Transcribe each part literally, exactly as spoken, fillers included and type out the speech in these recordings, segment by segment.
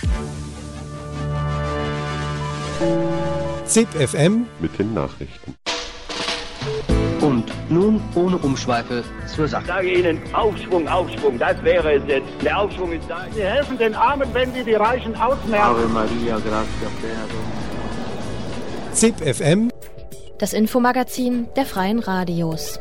ZIP F M mit den Nachrichten. Und nun ohne Umschweife zur Sache. Ich sage Ihnen, Aufschwung, Aufschwung, das wäre es jetzt. Der Aufschwung ist da. Sie helfen den Armen, wenn Sie die Reichen ausmerken. Ave Maria, gratia plena. ZIP F M, das Infomagazin der Freien Radios.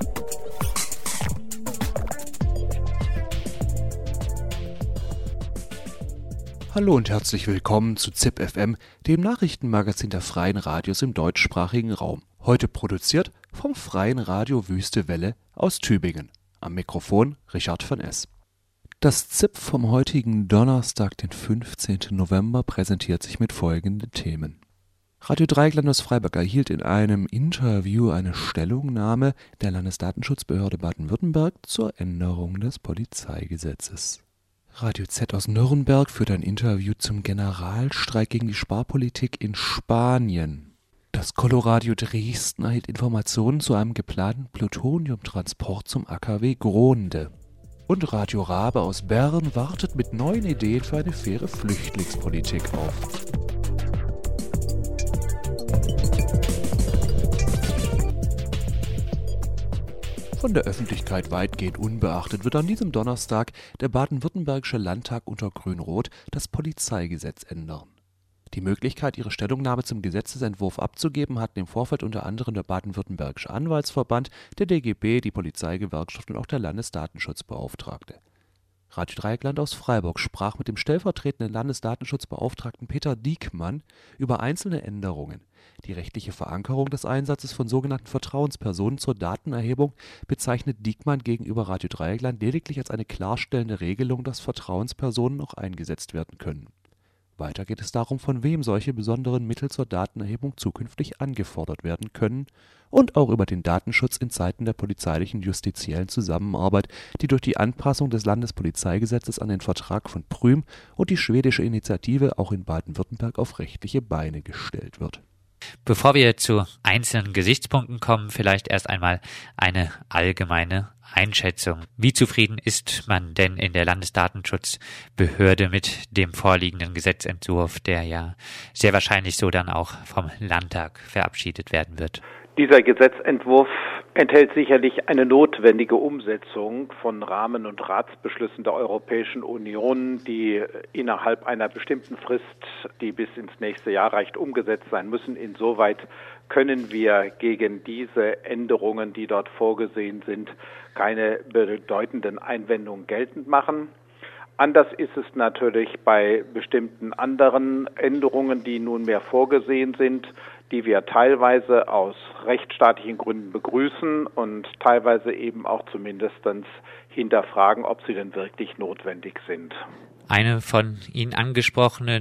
Hallo und herzlich willkommen zu ZIP F M, dem Nachrichtenmagazin der Freien Radios im deutschsprachigen Raum. Heute produziert vom Freien Radio Wüste Welle aus Tübingen. Am Mikrofon Richard von S. Das ZIP vom heutigen Donnerstag, den fünfzehnten November, präsentiert sich mit folgenden Themen. Radio Dreieckland aus Freiburg erhielt in einem Interview eine Stellungnahme der Landesdatenschutzbehörde Baden-Württemberg zur Änderung des Polizeigesetzes. Radio Z aus Nürnberg führt ein Interview zum Generalstreik gegen die Sparpolitik in Spanien. Das Coloradio Dresden erhielt Informationen zu einem geplanten Plutoniumtransport zum A K W Gronde. Und Radio Rabe aus Bern wartet mit neuen Ideen für eine faire Flüchtlingspolitik auf. Von der Öffentlichkeit weitgehend unbeachtet wird an diesem Donnerstag der baden-württembergische Landtag unter Grün-Rot das Polizeigesetz ändern. Die Möglichkeit, ihre Stellungnahme zum Gesetzesentwurf abzugeben, hatten im Vorfeld unter anderem der baden-württembergische Anwaltsverband, der D G B, die Polizeigewerkschaft und auch der Landesdatenschutzbeauftragte. Radio Dreieckland aus Freiburg sprach mit dem stellvertretenden Landesdatenschutzbeauftragten Peter Diekmann über einzelne Änderungen. Die rechtliche Verankerung des Einsatzes von sogenannten Vertrauenspersonen zur Datenerhebung bezeichnet Diekmann gegenüber Radio Dreieckland lediglich als eine klarstellende Regelung, dass Vertrauenspersonen auch eingesetzt werden können. Weiter geht es darum, von wem solche besonderen Mittel zur Datenerhebung zukünftig angefordert werden können und auch über den Datenschutz in Zeiten der polizeilichen justiziellen Zusammenarbeit, die durch die Anpassung des Landespolizeigesetzes an den Vertrag von Prüm und die schwedische Initiative auch in Baden-Württemberg auf rechtliche Beine gestellt wird. Bevor wir zu einzelnen Gesichtspunkten kommen, vielleicht erst einmal eine allgemeine Einschätzung. Wie zufrieden ist man denn in der Landesdatenschutzbehörde mit dem vorliegenden Gesetzentwurf, der ja sehr wahrscheinlich so dann auch vom Landtag verabschiedet werden wird? Dieser Gesetzentwurf enthält sicherlich eine notwendige Umsetzung von Rahmen- und Ratsbeschlüssen der Europäischen Union, die innerhalb einer bestimmten Frist, die bis ins nächste Jahr reicht, umgesetzt sein müssen. Insoweit können wir gegen diese Änderungen, die dort vorgesehen sind, keine bedeutenden Einwendungen geltend machen. Anders ist es natürlich bei bestimmten anderen Änderungen, die nunmehr vorgesehen sind, die wir teilweise aus rechtsstaatlichen Gründen begrüßen und teilweise eben auch zumindest hinterfragen, ob sie denn wirklich notwendig sind. Eine von Ihnen angesprochene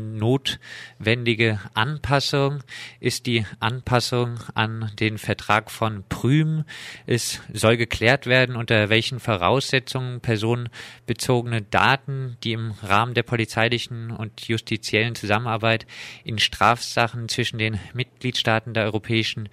notwendige Anpassung ist die Anpassung an den Vertrag von Prüm. Es soll geklärt werden, unter welchen Voraussetzungen personenbezogene Daten, die im Rahmen der polizeilichen und justiziellen Zusammenarbeit in Strafsachen zwischen den Mitgliedstaaten der Europäischen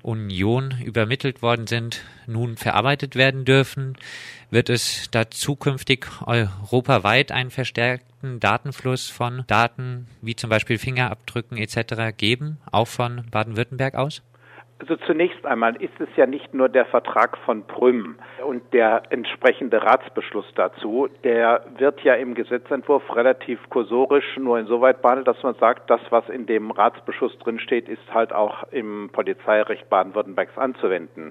Union übermittelt worden sind, nun verarbeitet werden dürfen. Wird es da zukünftig europaweit einen verstärkten Datenfluss von Daten wie zum Beispiel Fingerabdrücken et cetera geben, auch von Baden-Württemberg aus? Also zunächst einmal ist es ja nicht nur der Vertrag von Prüm und der entsprechende Ratsbeschluss dazu, der wird ja im Gesetzentwurf relativ kursorisch nur insoweit behandelt, dass man sagt, das, was in dem Ratsbeschluss drinsteht, ist halt auch im Polizeirecht Baden-Württembergs anzuwenden.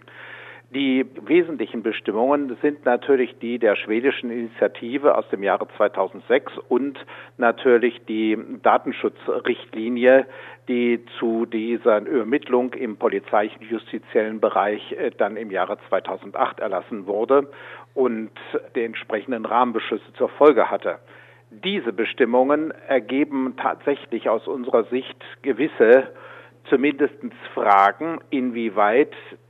Die wesentlichen Bestimmungen sind natürlich die der schwedischen Initiative aus dem Jahre zweitausendsechs und natürlich die Datenschutzrichtlinie, die zu dieser Übermittlung im polizeilichen justiziellen Bereich dann im Jahre zweitausendacht erlassen wurde und die entsprechenden Rahmenbeschlüsse zur Folge hatte. Diese Bestimmungen ergeben tatsächlich aus unserer Sicht gewisse, zumindest Fragen, inwieweit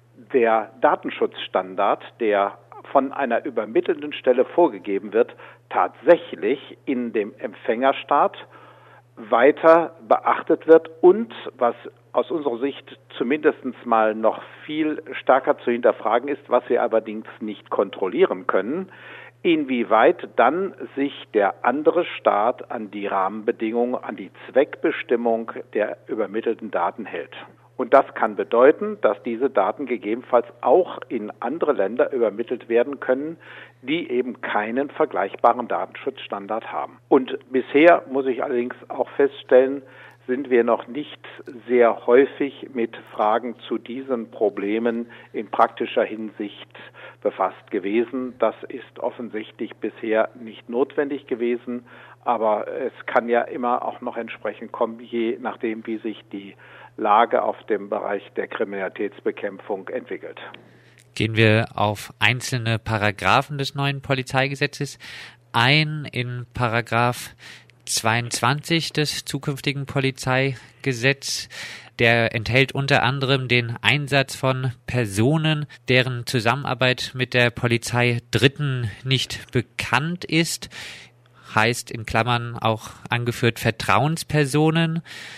der Datenschutzstandard, der von einer übermittelnden Stelle vorgegeben wird, tatsächlich in dem Empfängerstaat weiter beachtet wird und, was aus unserer Sicht zumindest mal noch viel stärker zu hinterfragen ist, was wir allerdings nicht kontrollieren können, inwieweit dann sich der andere Staat an die Rahmenbedingungen, an die Zweckbestimmung der übermittelten Daten hält. Und das kann bedeuten, dass diese Daten gegebenenfalls auch in andere Länder übermittelt werden können, die eben keinen vergleichbaren Datenschutzstandard haben. Und bisher muss ich allerdings auch feststellen, sind wir noch nicht sehr häufig mit Fragen zu diesen Problemen in praktischer Hinsicht befasst gewesen. Das ist offensichtlich bisher nicht notwendig gewesen, aber es kann ja immer auch noch entsprechend kommen, je nachdem, wie sich die Lage auf dem Bereich der Kriminalitätsbekämpfung entwickelt. Gehen wir auf einzelne Paragraphen des neuen Polizeigesetzes ein. In Paragraph zweiundzwanzig des zukünftigen Polizeigesetzes. Der enthält unter anderem den Einsatz von Personen, deren Zusammenarbeit mit der Polizei Dritten nicht bekannt ist. Heißt in Klammern auch angeführt Vertrauenspersonen.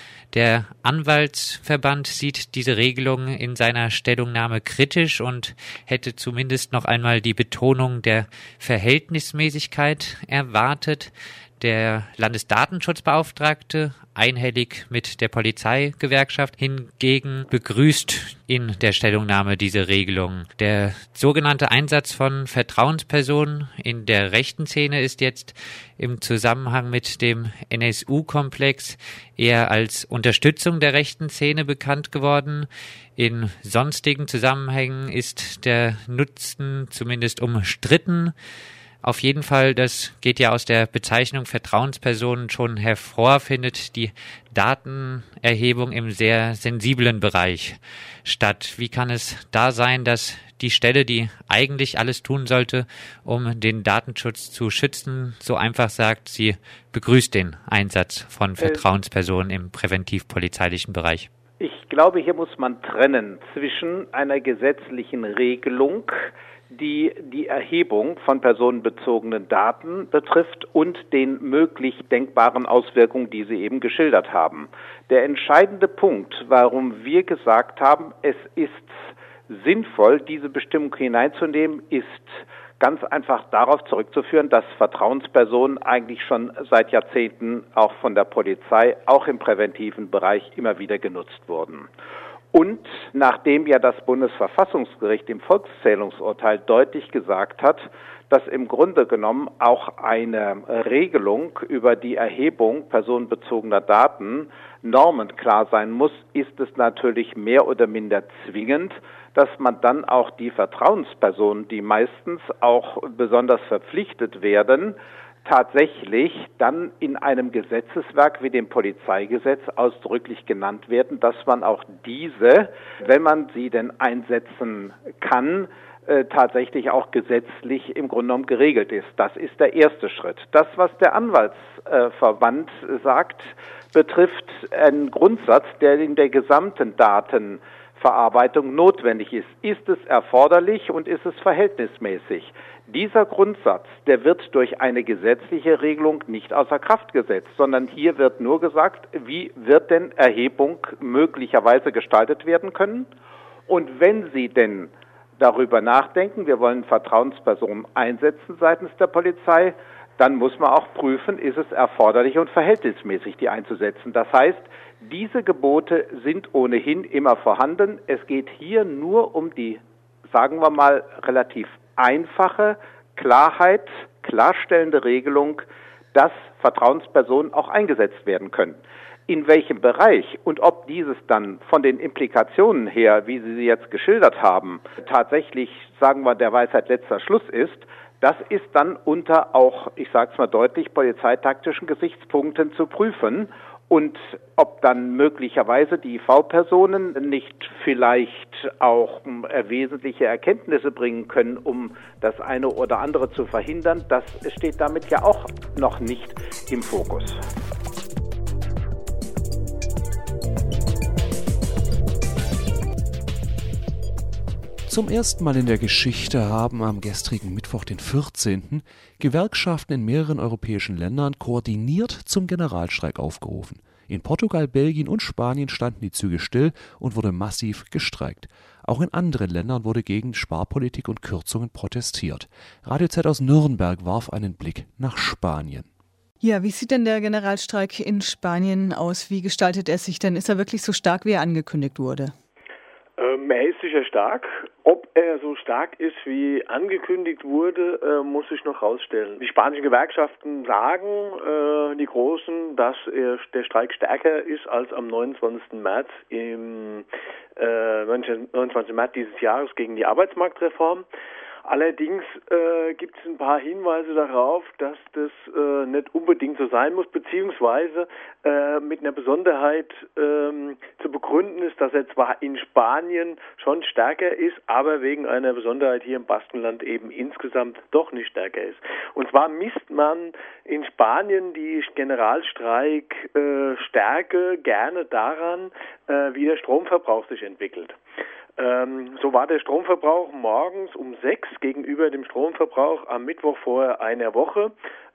Der Anwaltsverband sieht diese Regelung in seiner Stellungnahme kritisch und hätte zumindest noch einmal die Betonung der Verhältnismäßigkeit erwartet. Der Landesdatenschutzbeauftragte, einhellig mit der Polizeigewerkschaft, hingegen begrüßt in der Stellungnahme diese Regelung. Der sogenannte Einsatz von Vertrauenspersonen in der rechten Szene ist jetzt im Zusammenhang mit dem N S U-Komplex eher als Unterstützung der rechten Szene bekannt geworden. In sonstigen Zusammenhängen ist der Nutzen zumindest umstritten. Auf jeden Fall, das geht ja aus der Bezeichnung Vertrauenspersonen schon hervor, findet die Datenerhebung im sehr sensiblen Bereich statt. Wie kann es da sein, dass die Stelle, die eigentlich alles tun sollte, um den Datenschutz zu schützen, so einfach sagt, sie begrüßt den Einsatz von Vertrauenspersonen im präventiv-polizeilichen Bereich? Ich glaube, hier muss man trennen zwischen einer gesetzlichen Regelung, die die Erhebung von personenbezogenen Daten betrifft und den möglich denkbaren Auswirkungen, die Sie eben geschildert haben. Der entscheidende Punkt, warum wir gesagt haben, es ist sinnvoll, diese Bestimmung hineinzunehmen, ist ganz einfach darauf zurückzuführen, dass Vertrauenspersonen eigentlich schon seit Jahrzehnten auch von der Polizei, auch im präventiven Bereich, immer wieder genutzt wurden. Und nachdem ja das Bundesverfassungsgericht im Volkszählungsurteil deutlich gesagt hat, dass im Grunde genommen auch eine Regelung über die Erhebung personenbezogener Daten normenklar sein muss, ist es natürlich mehr oder minder zwingend, dass man dann auch die Vertrauenspersonen, die meistens auch besonders verpflichtet werden, tatsächlich dann in einem Gesetzeswerk wie dem Polizeigesetz ausdrücklich genannt werden, dass man auch diese, wenn man sie denn einsetzen kann, äh, tatsächlich auch gesetzlich im Grunde genommen geregelt ist. Das ist der erste Schritt. Das, was der Anwaltsverband äh, sagt, betrifft einen Grundsatz, der in der gesamten Datenverarbeitung notwendig ist. Ist es erforderlich und ist es verhältnismäßig? Dieser Grundsatz, der wird durch eine gesetzliche Regelung nicht außer Kraft gesetzt, sondern hier wird nur gesagt, wie wird denn Erhebung möglicherweise gestaltet werden können? Und wenn Sie denn darüber nachdenken, wir wollen Vertrauenspersonen einsetzen seitens der Polizei, dann muss man auch prüfen, ist es erforderlich und verhältnismäßig, die einzusetzen. Das heißt, diese Gebote sind ohnehin immer vorhanden. Es geht hier nur um die, sagen wir mal, relativ einfache Klarheit, klarstellende Regelung, dass Vertrauenspersonen auch eingesetzt werden können. In welchem Bereich und ob dieses dann von den Implikationen her, wie Sie sie jetzt geschildert haben, tatsächlich, sagen wir, der Weisheit letzter Schluss ist, das ist dann unter auch, ich sage es mal deutlich, polizeitaktischen Gesichtspunkten zu prüfen. Und ob dann möglicherweise die I V-Personen nicht vielleicht auch äh, wesentliche Erkenntnisse bringen können, um das eine oder andere zu verhindern, das steht damit ja auch noch nicht im Fokus. Zum ersten Mal in der Geschichte haben am gestrigen Mittwoch, den vierzehnten Gewerkschaften in mehreren europäischen Ländern koordiniert zum Generalstreik aufgerufen. In Portugal, Belgien und Spanien standen die Züge still und wurde massiv gestreikt. Auch in anderen Ländern wurde gegen Sparpolitik und Kürzungen protestiert. Radio Z aus Nürnberg warf einen Blick nach Spanien. Ja, wie sieht denn der Generalstreik in Spanien aus? Wie gestaltet er sich denn? Ist er wirklich so stark, wie er angekündigt wurde? Ähm, er ist sicher stark. Ob er so stark ist, wie angekündigt wurde, äh, muss sich noch rausstellen. Die spanischen Gewerkschaften sagen, äh, die Großen, dass er, der Streik stärker ist als am neunundzwanzigsten März im äh, neunundzwanzigsten März dieses Jahres gegen die Arbeitsmarktreform. Allerdings äh, gibt es ein paar Hinweise darauf, dass das äh, nicht unbedingt so sein muss, beziehungsweise äh, mit einer Besonderheit ähm, zu begründen ist, dass er zwar in Spanien schon stärker ist, aber wegen einer Besonderheit hier im Baskenland eben insgesamt doch nicht stärker ist. Und zwar misst man in Spanien die Generalstreik-Stärke äh, gerne daran, äh, wie der Stromverbrauch sich entwickelt. Ähm, so war der Stromverbrauch morgens um sechs gegenüber dem Stromverbrauch am Mittwoch vor einer Woche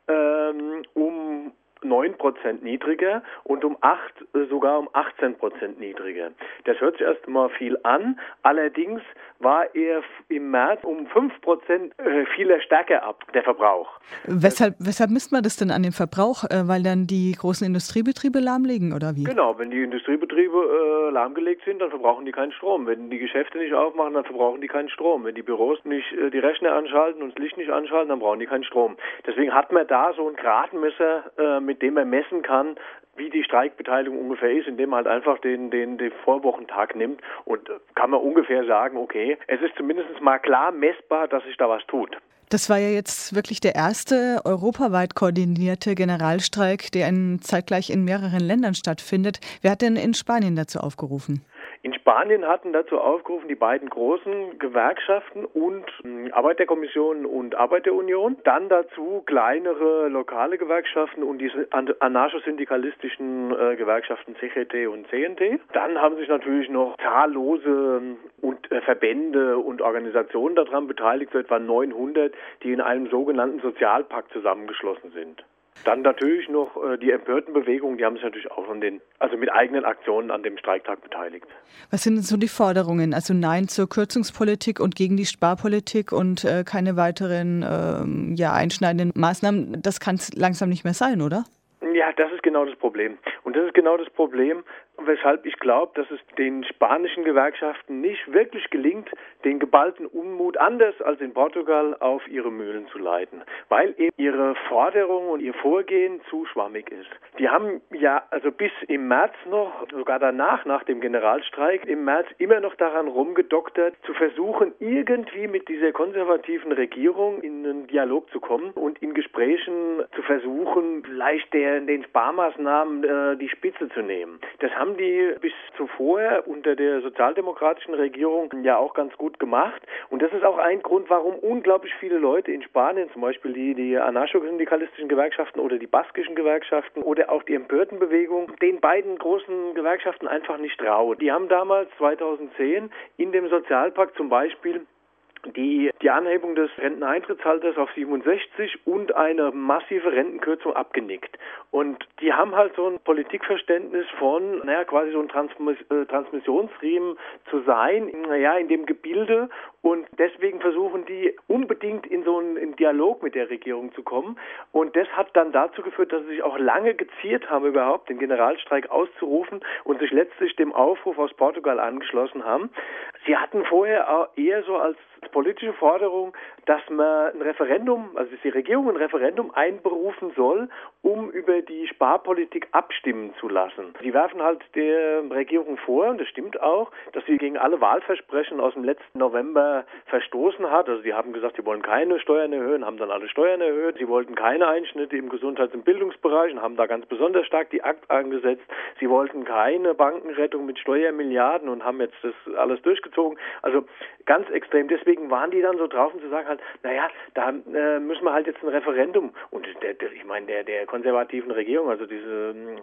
ähm, um neun Prozent niedriger und um acht äh, sogar um achtzehn Prozent niedriger. Das hört sich erst mal viel an, allerdings war er im März um fünf Prozent äh, viel stärker ab, der Verbrauch. Weshalb, weshalb misst man das denn an dem Verbrauch? Äh, weil dann die großen Industriebetriebe lahmlegen oder wie? Genau, wenn die Industriebetriebe äh, lahmgelegt sind, dann verbrauchen die keinen Strom. Wenn die Geschäfte nicht aufmachen, dann verbrauchen die keinen Strom. Wenn die Büros nicht äh, die Rechner anschalten und das Licht nicht anschalten, dann brauchen die keinen Strom. Deswegen hat man da so ein Gradmesser, äh, mit dem man messen kann, wie die Streikbeteiligung ungefähr ist, indem man halt einfach den, den, den Vorwochentag nimmt und kann man ungefähr sagen, okay, es ist zumindest mal klar messbar, dass sich da was tut. Das war ja jetzt wirklich der erste europaweit koordinierte Generalstreik, der in, zeitgleich in mehreren Ländern stattfindet. Wer hat denn in Spanien dazu aufgerufen? In Spanien hatten dazu aufgerufen die beiden großen Gewerkschaften und Arbeiterkommission und Arbeiterunion. Dann dazu kleinere lokale Gewerkschaften und die anarchosyndikalistischen äh, Gewerkschaften C G T und C N T. Dann haben sich natürlich noch zahllose und äh, Verbände und Organisationen daran beteiligt, so etwa neunhundert, die in einem sogenannten Sozialpakt zusammengeschlossen sind. Dann natürlich noch äh, die Empörtenbewegung, die haben sich natürlich auch von den, also mit eigenen Aktionen an dem Streiktag beteiligt. Was sind denn so die Forderungen? Also Nein zur Kürzungspolitik und gegen die Sparpolitik und äh, keine weiteren ähm, ja, einschneidenden Maßnahmen. Das kann es langsam nicht mehr sein, oder? Ja, das ist genau das Problem. Und das ist genau das Problem, weshalb ich glaube, dass es den spanischen Gewerkschaften nicht wirklich gelingt, den geballten Unmut anders als in Portugal auf ihre Mühlen zu leiten, weil eben ihre Forderung und ihr Vorgehen zu schwammig ist. Die haben ja also bis im März noch, sogar danach, nach dem Generalstreik, im März immer noch daran rumgedoktert, zu versuchen, irgendwie mit dieser konservativen Regierung in einen Dialog zu kommen und in Gesprächen zu versuchen, vielleicht der, den Sparmaßnahmen äh, die Spitze zu nehmen. Das haben die bis zuvor unter der sozialdemokratischen Regierung ja auch ganz gut gemacht. Und das ist auch ein Grund, warum unglaublich viele Leute in Spanien, zum Beispiel die, die anarchosyndikalistischen Gewerkschaften oder die baskischen Gewerkschaften oder auch die Empörtenbewegung, den beiden großen Gewerkschaften einfach nicht trauen. Die haben damals zweitausendzehn in dem Sozialpakt zum Beispiel die, die Anhebung des Renteneintrittsalters auf siebenundsechzig und eine massive Rentenkürzung abgenickt. Und die haben halt so ein Politikverständnis von, naja, quasi so ein Transmis, äh, Transmissionsriemen zu sein, naja, in dem Gebilde. Und deswegen versuchen die unbedingt in so einen in Dialog mit der Regierung zu kommen. Und das hat dann dazu geführt, dass sie sich auch lange geziert haben, überhaupt den Generalstreik auszurufen und sich letztlich dem Aufruf aus Portugal angeschlossen haben. Sie hatten vorher auch eher so als politische Forderung, dass man ein Referendum, also dass die Regierung ein Referendum einberufen soll, um über die Sparpolitik abstimmen zu lassen. Sie werfen halt der Regierung vor, und das stimmt auch, dass sie gegen alle Wahlversprechen aus dem letzten November verstoßen hat. Also sie haben gesagt, sie wollen keine Steuern erhöhen, haben dann alle Steuern erhöht. Sie wollten keine Einschnitte im Gesundheits- und Bildungsbereich und haben da ganz besonders stark die Akt angesetzt. Sie wollten keine Bankenrettung mit Steuermilliarden und haben jetzt das alles durchgezogen. Also ganz extrem. Deswegen waren die dann so drauf, um zu sagen halt, naja, da äh, müssen wir halt jetzt ein Referendum. Und der, der, ich meine, der, der konservativen Regierung, also diese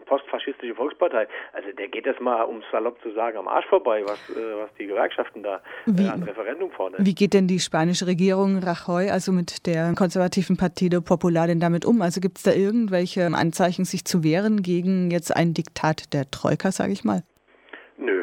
postfaschistische Volkspartei. Also der geht das mal, um es salopp zu sagen, am Arsch vorbei, was, äh, was die Gewerkschaften da äh, an Referendum fordern. Wie geht denn die spanische Regierung Rajoy, also mit der konservativen Partido Popular, denn damit um? Also gibt es da irgendwelche Anzeichen, sich zu wehren gegen jetzt ein Diktat der Troika, sage ich mal? Nö.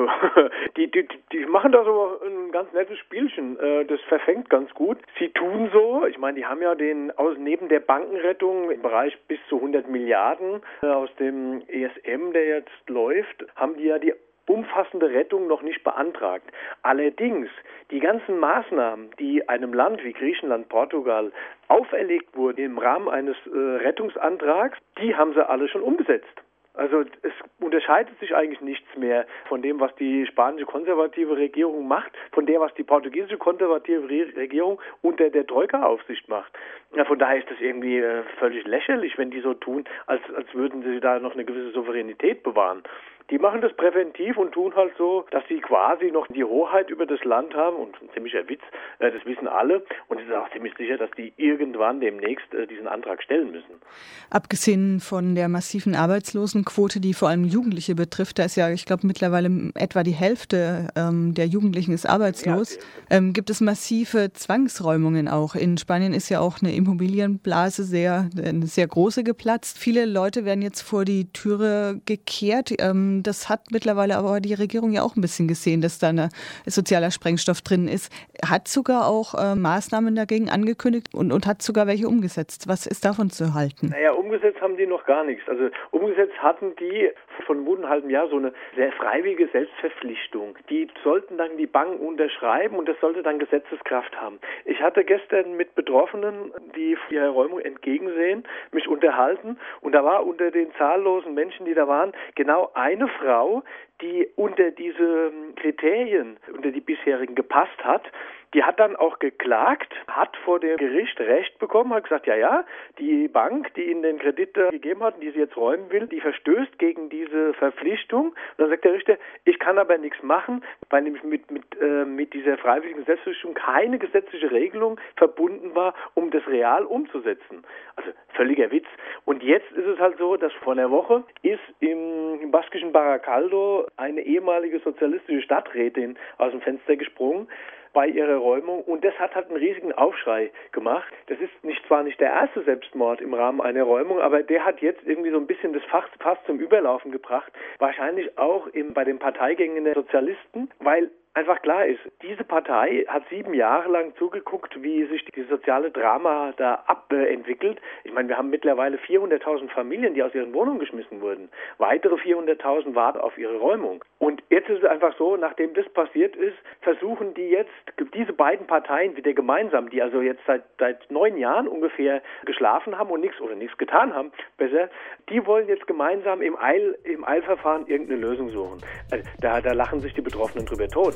Die, die, die machen da so ein ganz nettes Spielchen. Das verfängt ganz gut. Sie tun so, ich meine, die haben ja den aus neben der Bankenrettung im Bereich bis zu hundert Milliarden aus dem E S M, der jetzt läuft, haben die ja die umfassende Rettung noch nicht beantragt. Allerdings, die ganzen Maßnahmen, die einem Land wie Griechenland, Portugal auferlegt wurden im Rahmen eines äh, Rettungsantrags, die haben sie alle schon umgesetzt. Also es unterscheidet sich eigentlich nichts mehr von dem, was die spanische konservative Regierung macht, von der, was die portugiesische konservative Regierung unter der Troika-Aufsicht macht. Ja, von daher ist das irgendwie äh, völlig lächerlich, wenn die so tun, als, als würden sie da noch eine gewisse Souveränität bewahren. Die machen das präventiv und tun halt so, dass sie quasi noch die Hoheit über das Land haben. Und ein ziemlicher Witz, äh, das wissen alle. Und es ist auch ziemlich sicher, dass die irgendwann demnächst äh, diesen Antrag stellen müssen. Abgesehen von der massiven Arbeitslosenquote, die vor allem Jugendliche betrifft, da ist ja, ich glaube, mittlerweile etwa die Hälfte ähm, der Jugendlichen ist arbeitslos, ja, ähm, gibt es massive Zwangsräumungen auch. In Spanien ist ja auch eine Immobilienblase sehr, eine sehr große geplatzt. Viele Leute werden jetzt vor die Türe gekehrt. Ähm, Das hat mittlerweile aber die Regierung ja auch ein bisschen gesehen, dass da ein sozialer Sprengstoff drin ist. Hat sogar auch äh, Maßnahmen dagegen angekündigt und, und hat sogar welche umgesetzt. Was ist davon zu halten? Naja, umgesetzt haben die noch gar nichts. Also umgesetzt hatten die von gut einem halben Jahr so eine sehr freiwillige Selbstverpflichtung. Die sollten dann die Banken unterschreiben und das sollte dann Gesetzeskraft haben. Ich hatte gestern mit Betroffenen, die ihrer Räumung entgegensehen, mich unterhalten und da war unter den zahllosen Menschen, die da waren, genau eine Frau, die unter diese Kriterien, unter die bisherigen gepasst hat. Die hat dann auch geklagt, hat vor dem Gericht Recht bekommen, hat gesagt, ja, ja, die Bank, die ihnen den Kredit gegeben hat und die sie jetzt räumen will, die verstößt gegen diese Verpflichtung. Und dann sagt der Richter, ich kann aber nichts machen, weil nämlich mit, mit, äh, mit dieser freiwilligen Selbstverpflichtung keine gesetzliche Regelung verbunden war, um das real umzusetzen. Also völliger Witz. Und jetzt ist es halt so, dass vor einer Woche ist im, im baskischen Barakaldo eine ehemalige sozialistische Stadträtin aus dem Fenster gesprungen bei ihrer Räumung und das hat halt einen riesigen Aufschrei gemacht. Das ist nicht zwar nicht der erste Selbstmord im Rahmen einer Räumung, aber der hat jetzt irgendwie so ein bisschen das Fass, Fass zum Überlaufen gebracht. Wahrscheinlich auch im, bei den Parteigängen der Sozialisten, weil einfach klar ist, diese Partei hat sieben Jahre lang zugeguckt, wie sich die soziale Drama da abentwickelt. Ich meine, wir haben mittlerweile vierhunderttausend Familien, die aus ihren Wohnungen geschmissen wurden. Weitere vierhunderttausend warten auf ihre Räumung. Und jetzt ist es einfach so, nachdem das passiert ist, versuchen die jetzt, diese beiden Parteien wieder gemeinsam, die also jetzt seit, seit neun Jahren ungefähr geschlafen haben und nichts oder nichts getan haben, besser, die wollen jetzt gemeinsam im, Eil, im Eilverfahren irgendeine Lösung suchen. Also da, da lachen sich die Betroffenen drüber tot.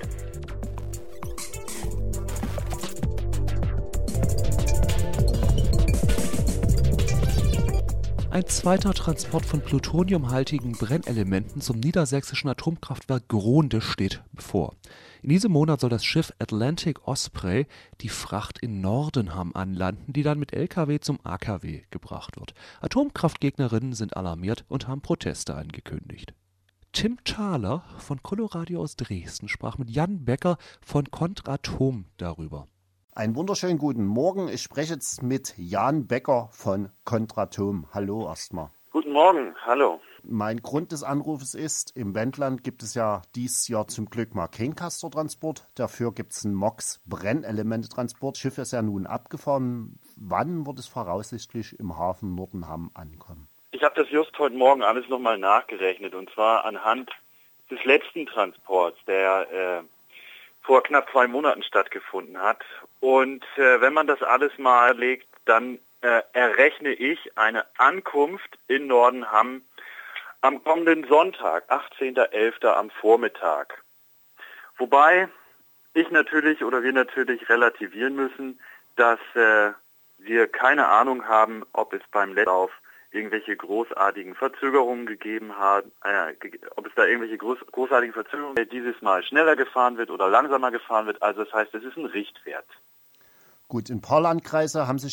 Ein zweiter Transport von plutoniumhaltigen Brennelementen zum niedersächsischen Atomkraftwerk Grohnde steht bevor. In diesem Monat soll das Schiff Atlantic Osprey die Fracht in Nordenham anlanden, die dann mit L K W zum A K W gebracht wird. Atomkraftgegnerinnen sind alarmiert und haben Proteste angekündigt. Tim Thaler von Coloradio aus Dresden sprach mit Jan Becker von Kontratom darüber. Einen wunderschönen guten Morgen. Ich spreche jetzt mit Jan Becker von Kontratom. Hallo erstmal. Guten Morgen, hallo. Mein Grund des Anrufes ist, im Wendland gibt es ja dieses Jahr zum Glück mal keinen Castortransport. Dafür gibt es einen M O X-Brennelemente-Transport. Das Schiff ist ja nun abgefahren. Wann wird es voraussichtlich im Hafen Nordenham ankommen? Ich habe das just heute Morgen alles nochmal nachgerechnet und zwar anhand des letzten Transports, der äh, vor knapp zwei Monaten stattgefunden hat. Und äh, wenn man das alles mal legt, dann äh, errechne ich eine Ankunft in Nordenham am kommenden Sonntag, achtzehnten elften am Vormittag. Wobei ich natürlich oder wir natürlich relativieren müssen, dass äh, wir keine Ahnung haben, ob es beim Letztlauf irgendwelche großartigen Verzögerungen gegeben hat, äh, ob es da irgendwelche groß, großartigen Verzögerungen dieses Mal schneller gefahren wird oder langsamer gefahren wird. Also das heißt, es ist ein Richtwert. Gut, ein paar Landkreise haben sich ja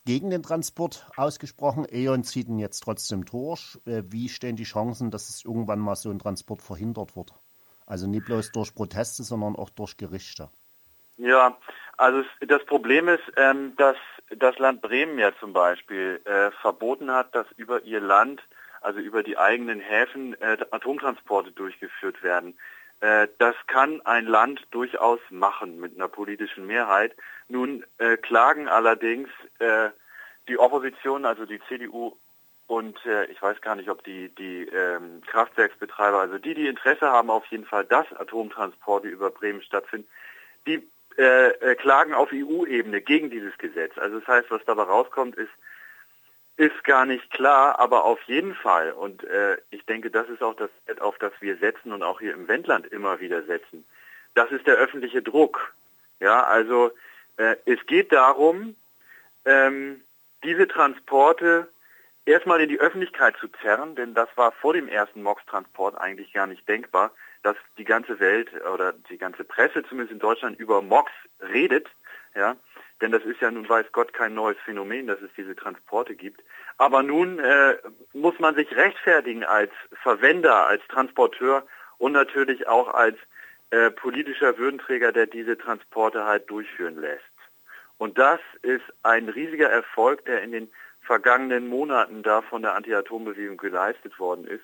gegen den Transport ausgesprochen. E.ON zieht ihn jetzt trotzdem durch. Äh, wie stehen die Chancen, dass es irgendwann mal so ein Transport verhindert wird? Also nicht bloß durch Proteste, sondern auch durch Gerichte. Ja, also das Problem ist, ähm, dass das Land Bremen ja zum Beispiel äh, verboten hat, dass über ihr Land, also über die eigenen Häfen, äh, Atomtransporte durchgeführt werden. Äh, das kann ein Land durchaus machen mit einer politischen Mehrheit. Nun äh, klagen allerdings äh, die Opposition, also die C D U und äh, ich weiß gar nicht, ob die, die ähm, Kraftwerksbetreiber, also die, die Interesse haben auf jeden Fall, dass Atomtransporte über Bremen stattfinden, die äh, äh, klagen auf E U-Ebene gegen dieses Gesetz. Also das heißt, was dabei rauskommt, ist, ist gar nicht klar, aber auf jeden Fall, und äh, ich denke, das ist auch das, auf das wir setzen und auch hier im Wendland immer wieder setzen, das ist der öffentliche Druck. Ja, also äh, es geht darum, ähm, diese Transporte erstmal in die Öffentlichkeit zu zerren, denn das war vor dem ersten M O X-Transport eigentlich gar nicht denkbar, dass die ganze Welt oder die ganze Presse, zumindest in Deutschland, über M O X redet, ja, denn das ist ja nun weiß Gott kein neues Phänomen, dass es diese Transporte gibt. Aber nun äh, muss man sich rechtfertigen als Verwender, als Transporteur und natürlich auch als äh, politischer Würdenträger, der diese Transporte halt durchführen lässt. Und das ist ein riesiger Erfolg, der in den vergangenen Monaten da von der Anti-Atom-Bewegung geleistet worden ist.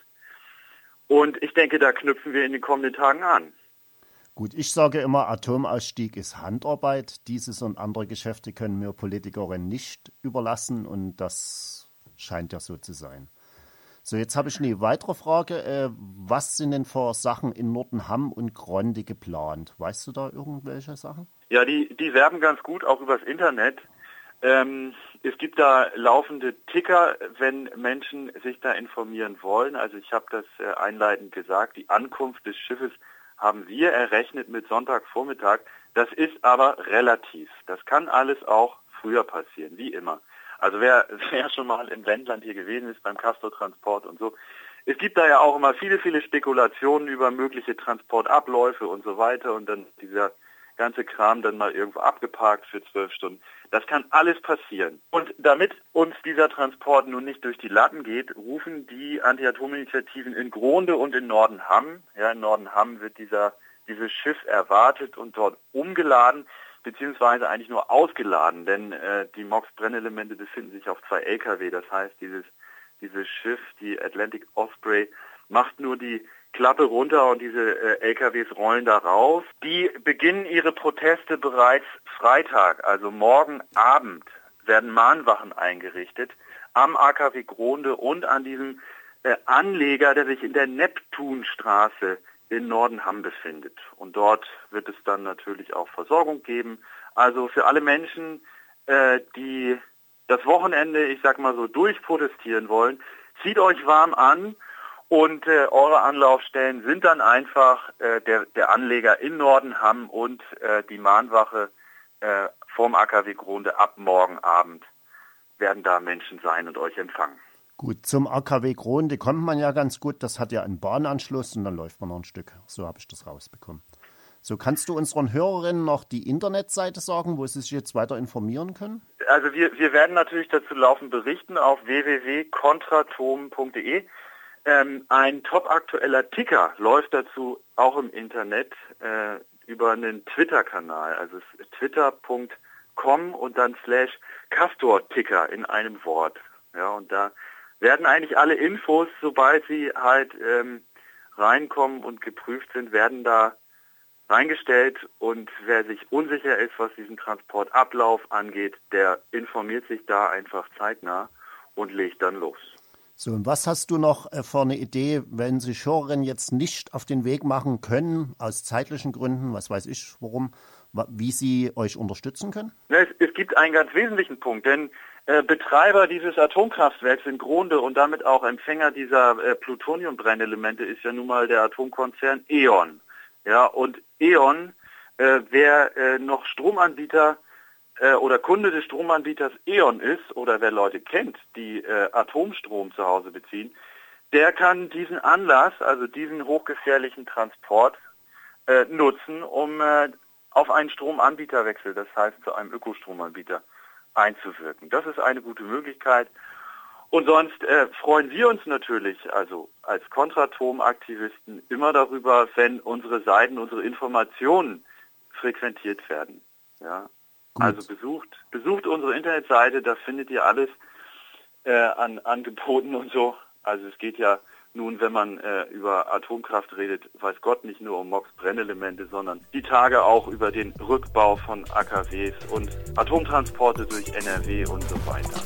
Und ich denke, da knüpfen wir in den kommenden Tagen an. Gut, ich sage immer, Atomausstieg ist Handarbeit. Dieses und andere Geschäfte können wir Politikerinnen nicht überlassen und das scheint ja so zu sein. So, jetzt habe ich eine weitere Frage. Äh, was sind denn für Sachen in Nordenham und Gronde geplant? Weißt du da irgendwelche Sachen? Ja, die, die werben ganz gut, auch übers Internet. Ähm, es gibt da laufende Ticker, wenn Menschen sich da informieren wollen. Also ich habe das äh, einleitend gesagt, die Ankunft des Schiffes haben wir errechnet mit Sonntagvormittag. Das ist aber relativ. Das kann alles auch früher passieren, wie immer. Also wer, wer schon mal im Wendland hier gewesen ist, beim Castor-Transport und so, es gibt da ja auch immer viele, viele Spekulationen über mögliche Transportabläufe und so weiter und dann dieser ganze Kram dann mal irgendwo abgeparkt für zwölf Stunden. Das kann alles passieren. Und damit uns dieser Transport nun nicht durch die Latten geht, rufen die Anti-Atom-Initiativen in Gronde und in Nordenham. Ja, in Nordenham wird dieser, dieses Schiff erwartet und dort umgeladen, beziehungsweise eigentlich nur ausgeladen, denn äh, die M O X-Brennelemente befinden sich auf zwei L K W. Das heißt, dieses, dieses Schiff, die Atlantic Osprey, macht nur die Klappe runter und diese äh, L K Ws rollen da raus. Die beginnen ihre Proteste bereits Freitag, also morgen Abend werden Mahnwachen eingerichtet am A K W Gronde und an diesem äh, Anleger, der sich in der Neptunstraße in Nordenham befindet. Und dort wird es dann natürlich auch Versorgung geben. Also für alle Menschen, äh, die das Wochenende, ich sag mal so, durchprotestieren wollen, zieht euch warm an. Und äh, eure Anlaufstellen sind dann einfach äh, der, der Anleger in Nordenham und äh, die Mahnwache äh, vorm A K W Gronde ab morgen Abend werden da Menschen sein und euch empfangen. Gut, zum A K W Gronde kommt man ja ganz gut. Das hat ja einen Bahnanschluss und dann läuft man noch ein Stück. So habe ich das rausbekommen. So, kannst du unseren Hörerinnen noch die Internetseite sagen, wo sie sich jetzt weiter informieren können? Also wir, wir werden natürlich dazu laufend berichten auf w w w punkt contratom punkt d e. Ähm, ein topaktueller Ticker läuft dazu auch im Internet äh, über einen Twitter-Kanal. Also twitter punkt com und dann slash Castor-Ticker in einem Wort. Ja, und da werden eigentlich alle Infos, sobald sie halt ähm, reinkommen und geprüft sind, werden da reingestellt. Und wer sich unsicher ist, was diesen Transportablauf angeht, der informiert sich da einfach zeitnah und legt dann los. So, und was hast du noch für eine Idee, wenn sich Hörerinnen jetzt nicht auf den Weg machen können, aus zeitlichen Gründen, was weiß ich, warum, wie sie euch unterstützen können? Ja, es, es gibt einen ganz wesentlichen Punkt, denn äh, Betreiber dieses Atomkraftwerks in Gronde und damit auch Empfänger dieser äh, Plutoniumbrennelemente ist ja nun mal der Atomkonzern E.ON. Ja, und E.ON, äh, wer äh, noch Stromanbieter oder Kunde des Stromanbieters E.ON ist oder wer Leute kennt, die äh, Atomstrom zu Hause beziehen, der kann diesen Anlass, also diesen hochgefährlichen Transport äh, nutzen, um äh, auf einen Stromanbieterwechsel, das heißt zu einem Ökostromanbieter, einzuwirken. Das ist eine gute Möglichkeit. Und sonst äh, freuen wir uns natürlich, also als Kontratom-Aktivisten, immer darüber, wenn unsere Seiten, unsere Informationen frequentiert werden. Ja? Also besucht, besucht unsere Internetseite, da findet ihr alles äh, an Angeboten und so. Also es geht ja nun, wenn man äh, über Atomkraft redet, weiß Gott, nicht nur um M O X-Brennelemente, sondern die Tage auch über den Rückbau von A K Ws und Atomtransporte durch N R W und so weiter.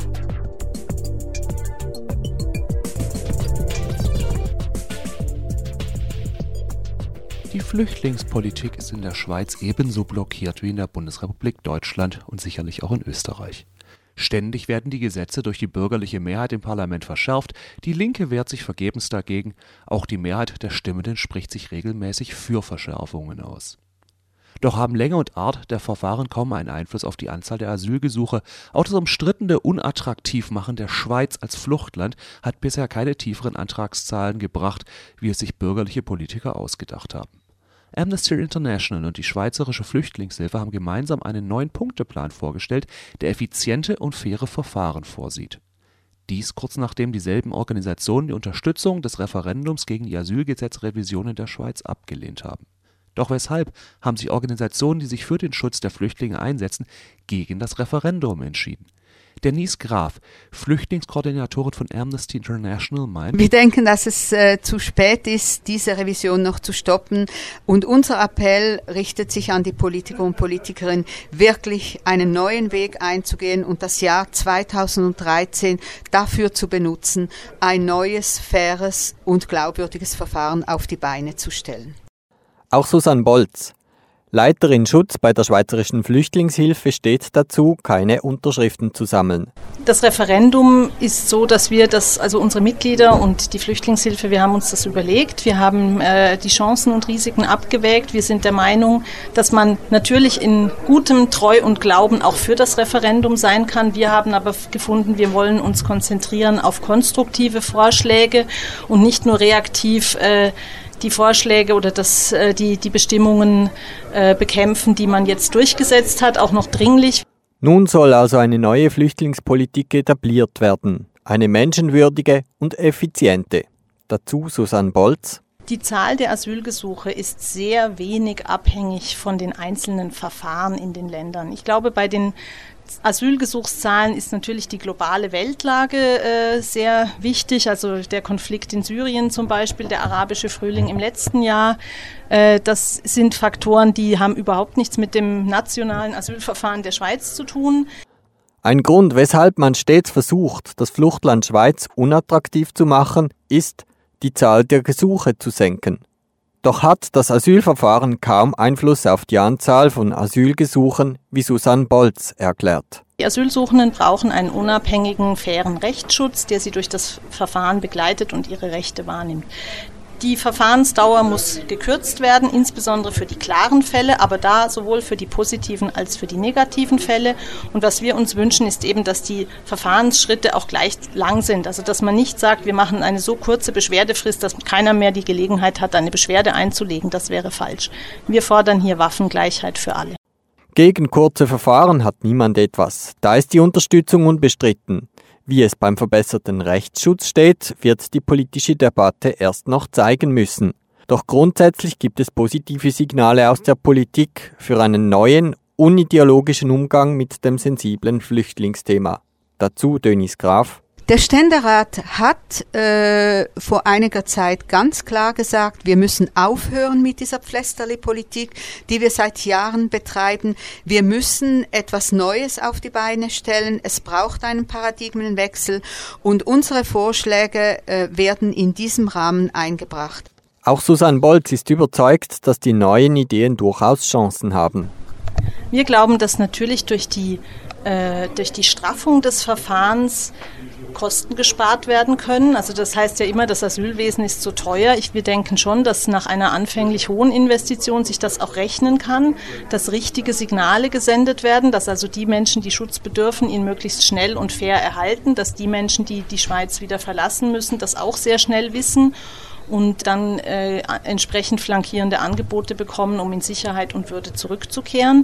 Die Flüchtlingspolitik ist in der Schweiz ebenso blockiert wie in der Bundesrepublik Deutschland und sicherlich auch in Österreich. Ständig werden die Gesetze durch die bürgerliche Mehrheit im Parlament verschärft, die Linke wehrt sich vergebens dagegen, auch die Mehrheit der Stimmenden spricht sich regelmäßig für Verschärfungen aus. Doch haben Länge und Art der Verfahren kaum einen Einfluss auf die Anzahl der Asylgesuche. Auch das umstrittene Unattraktivmachen der Schweiz als Fluchtland hat bisher keine tieferen Antragszahlen gebracht, wie es sich bürgerliche Politiker ausgedacht haben. Amnesty International und die Schweizerische Flüchtlingshilfe haben gemeinsam einen Neun-Punkte-Plan vorgestellt, der effiziente und faire Verfahren vorsieht. Dies kurz nachdem dieselben Organisationen die Unterstützung des Referendums gegen die Asylgesetzrevision in der Schweiz abgelehnt haben. Doch weshalb haben sich Organisationen, die sich für den Schutz der Flüchtlinge einsetzen, gegen das Referendum entschieden? Denise Graf, Flüchtlingskoordinatorin von Amnesty International, meint: Wir denken, dass es äh, zu spät ist, diese Revision noch zu stoppen. Und unser Appell richtet sich an die Politiker und Politikerinnen, wirklich einen neuen Weg einzugehen und das Jahr zweitausenddreizehn dafür zu benutzen, ein neues, faires und glaubwürdiges Verfahren auf die Beine zu stellen. Auch Susanne Bolz, Leiterin Schutz bei der Schweizerischen Flüchtlingshilfe, steht dazu, keine Unterschriften zu sammeln. Das Referendum ist so, dass wir das, also unsere Mitglieder und die Flüchtlingshilfe, wir haben uns das überlegt. Wir haben äh, die Chancen und Risiken abgewägt. Wir sind der Meinung, dass man natürlich in gutem Treu und Glauben auch für das Referendum sein kann. Wir haben aber gefunden, wir wollen uns konzentrieren auf konstruktive Vorschläge und nicht nur reaktiv äh, die Vorschläge oder das, äh, die, die Bestimmungen äh, bekämpfen, die man jetzt durchgesetzt hat, auch noch dringlich. Nun soll also eine neue Flüchtlingspolitik etabliert werden. Eine menschenwürdige und effiziente. Dazu Susanne Bolz. Die Zahl der Asylgesuche ist sehr wenig abhängig von den einzelnen Verfahren in den Ländern. Ich glaube, bei den Asylgesuchszahlen ist natürlich die globale Weltlage äh, sehr wichtig, also der Konflikt in Syrien zum Beispiel, der arabische Frühling im letzten Jahr. Äh, das sind Faktoren, die haben überhaupt nichts mit dem nationalen Asylverfahren der Schweiz zu tun. Ein Grund, weshalb man stets versucht, das Fluchtland Schweiz unattraktiv zu machen, ist, die Zahl der Gesuche zu senken. Doch hat das Asylverfahren kaum Einfluss auf die Anzahl von Asylgesuchen, wie Susanne Bolz erklärt. Die Asylsuchenden brauchen einen unabhängigen, fairen Rechtsschutz, der sie durch das Verfahren begleitet und ihre Rechte wahrnimmt. Die Verfahrensdauer muss gekürzt werden, insbesondere für die klaren Fälle, aber da sowohl für die positiven als für die negativen Fälle. Und was wir uns wünschen, ist eben, dass die Verfahrensschritte auch gleich lang sind. Also dass man nicht sagt, wir machen eine so kurze Beschwerdefrist, dass keiner mehr die Gelegenheit hat, eine Beschwerde einzulegen. Das wäre falsch. Wir fordern hier Waffengleichheit für alle. Gegen kurze Verfahren hat niemand etwas. Da ist die Unterstützung unbestritten. Wie es beim verbesserten Rechtsschutz steht, wird die politische Debatte erst noch zeigen müssen. Doch grundsätzlich gibt es positive Signale aus der Politik für einen neuen, unideologischen Umgang mit dem sensiblen Flüchtlingsthema. Dazu Denise Graf. Der Ständerat hat äh, vor einiger Zeit ganz klar gesagt, wir müssen aufhören mit dieser Pflästerli-Politik, die wir seit Jahren betreiben. Wir müssen etwas Neues auf die Beine stellen. Es braucht einen Paradigmenwechsel und unsere Vorschläge äh, werden in diesem Rahmen eingebracht. Auch Susanne Bolz ist überzeugt, dass die neuen Ideen durchaus Chancen haben. Wir glauben, dass natürlich durch die, äh, durch die Straffung des Verfahrens Kosten gespart werden können. Also das heißt ja immer, das Asylwesen ist zu teuer. Ich, wir denken schon, dass nach einer anfänglich hohen Investition sich das auch rechnen kann, dass richtige Signale gesendet werden, dass also die Menschen, die Schutz bedürfen, ihn möglichst schnell und fair erhalten, dass die Menschen, die die Schweiz wieder verlassen müssen, das auch sehr schnell wissen und dann äh, entsprechend flankierende Angebote bekommen, um in Sicherheit und Würde zurückzukehren.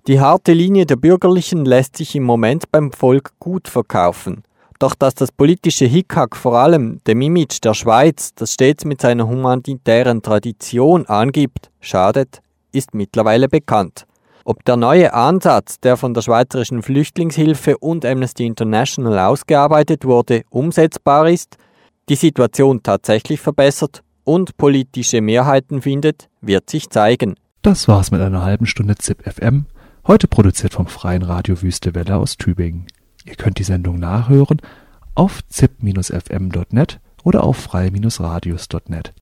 Die harte Linie der Bürgerlichen lässt sich im Moment beim Volk gut verkaufen. Doch dass das politische Hickhack vor allem dem Image der Schweiz, das stets mit seiner humanitären Tradition angibt, schadet, ist mittlerweile bekannt. Ob der neue Ansatz, der von der Schweizerischen Flüchtlingshilfe und Amnesty International ausgearbeitet wurde, umsetzbar ist, die Situation tatsächlich verbessert und politische Mehrheiten findet, wird sich zeigen. Das war's mit einer halben Stunde Z I P F M, heute produziert vom Freien Radio Wüste Welle aus Tübingen. Ihr könnt die Sendung nachhören auf zip Bindestrich f m Punkt net oder auf frei Bindestrich radios Punkt net.